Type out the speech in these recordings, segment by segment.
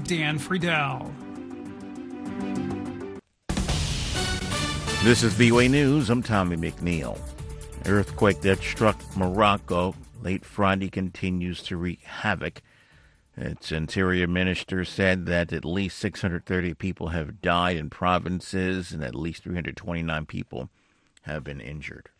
Dan Friedel. This is VOA News. I'm Tommy McNeil. An earthquake that struck Morocco late Friday continues to wreak havoc. Its interior minister said that at least 630 people have died in provinces and at least 329 people have been injured.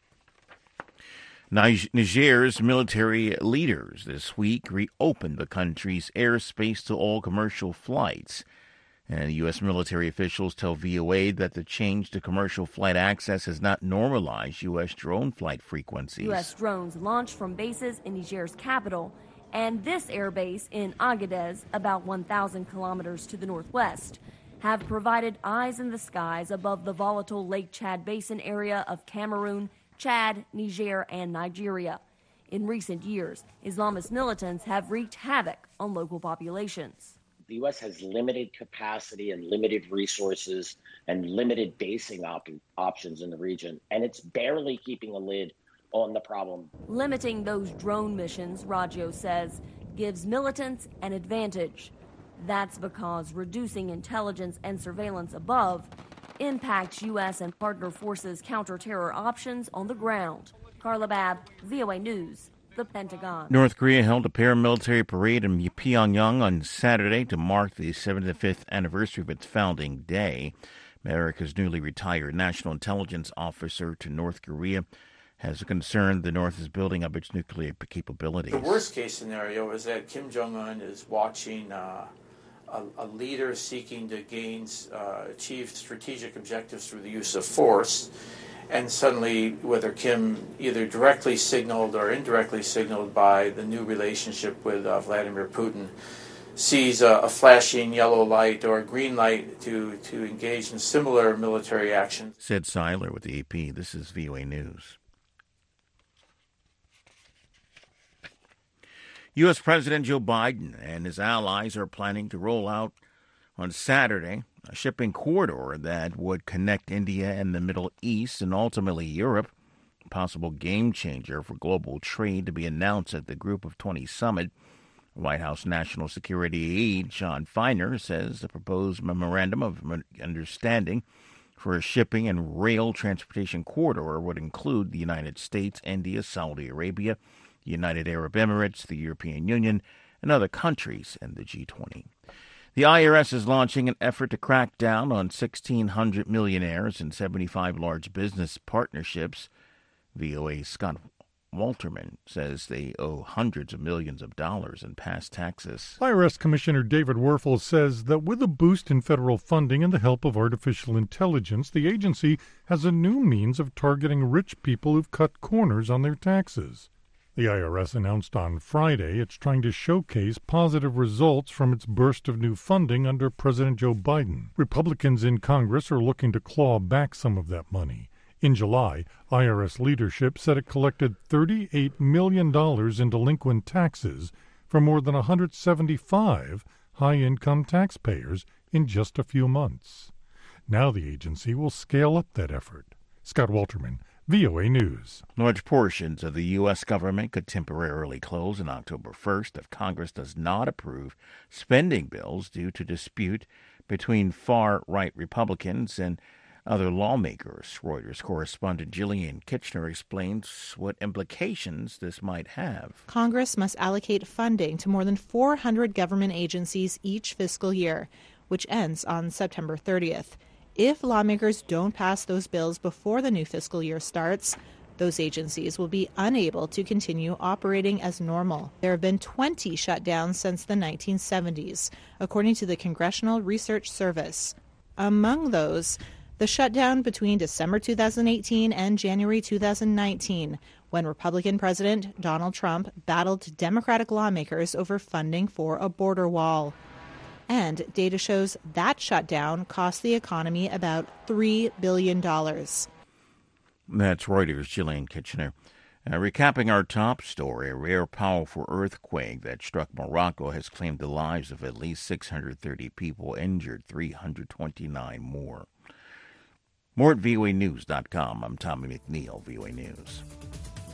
Niger's military leaders this week reopened the country's airspace to all commercial flights. And U.S. military officials tell VOA that the change to commercial flight access has not normalized U.S. drone flight frequencies. U.S. drones launched from bases in Niger's capital and this airbase in Agadez, about 1,000 kilometers to the northwest, have provided eyes in the skies above the volatile Lake Chad Basin area of Cameroon, Chad, Niger, and Nigeria. In recent years, Islamist militants have wreaked havoc on local populations. The U.S. has limited capacity and limited resources and limited basing options in the region, and it's barely keeping a lid on the problem. Limiting those drone missions, Raggio says, gives militants an advantage. That's because reducing intelligence and surveillance above impacts U.S. and partner forces' counter-terror options on the ground. Carla Babb, VOA News, the Pentagon. North Korea held a paramilitary parade in Pyongyang on Saturday to mark the 75th anniversary of its founding day. America's newly retired national intelligence officer to North Korea has a concern the North is building up its nuclear capabilities. The worst-case scenario is that Kim Jong-un is watching a leader seeking to achieve strategic objectives through the use of force, and suddenly, whether Kim either directly signaled or indirectly signaled by the new relationship with Vladimir Putin, sees a flashing yellow light or a green light to engage in similar military action. Said Seiler with the AP. This is VOA News. U.S. President Joe Biden and his allies are planning to roll out on Saturday a shipping corridor that would connect India and the Middle East and ultimately Europe, a possible game changer for global trade to be announced at the Group of 20 summit. White House National Security aide Sean Feiner says the proposed memorandum of understanding for a shipping and rail transportation corridor would include the United States, India, Saudi Arabia, the United Arab Emirates, the European Union, and other countries in the G20. The IRS is launching an effort to crack down on 1,600 millionaires and 75 large business partnerships. VOA's Scott Walterman says they owe hundreds of millions of dollars in past taxes. IRS Commissioner David Werfel says that with a boost in federal funding and the help of artificial intelligence, the agency has a new means of targeting rich people who've cut corners on their taxes. The IRS announced on Friday it's trying to showcase positive results from its burst of new funding under President Joe Biden. Republicans in Congress are looking to claw back some of that money. In July, IRS leadership said it collected $38 million in delinquent taxes from more than 175 high-income taxpayers in just a few months. Now the agency will scale up that effort. Scott Walterman, VOA News. Large portions of the U.S. government could temporarily close on October 1st if Congress does not approve spending bills due to dispute between far-right Republicans and other lawmakers. Reuters correspondent Jillian Kitchener explains what implications this might have. Congress must allocate funding to more than 400 government agencies each fiscal year, which ends on September 30th. If lawmakers don't pass those bills before the new fiscal year starts, those agencies will be unable to continue operating as normal. There have been 20 shutdowns since the 1970s, according to the Congressional Research Service. Among those, the shutdown between December 2018 and January 2019, when Republican President Donald Trump battled Democratic lawmakers over funding for a border wall. And data shows that shutdown cost the economy about $3 billion. That's Reuters' Jillian Kitchener. Recapping our top story, a rare, powerful earthquake that struck Morocco has claimed the lives of at least 630 people, injured 329 more. More at voanews.com. I'm Tommy McNeil, VOA News.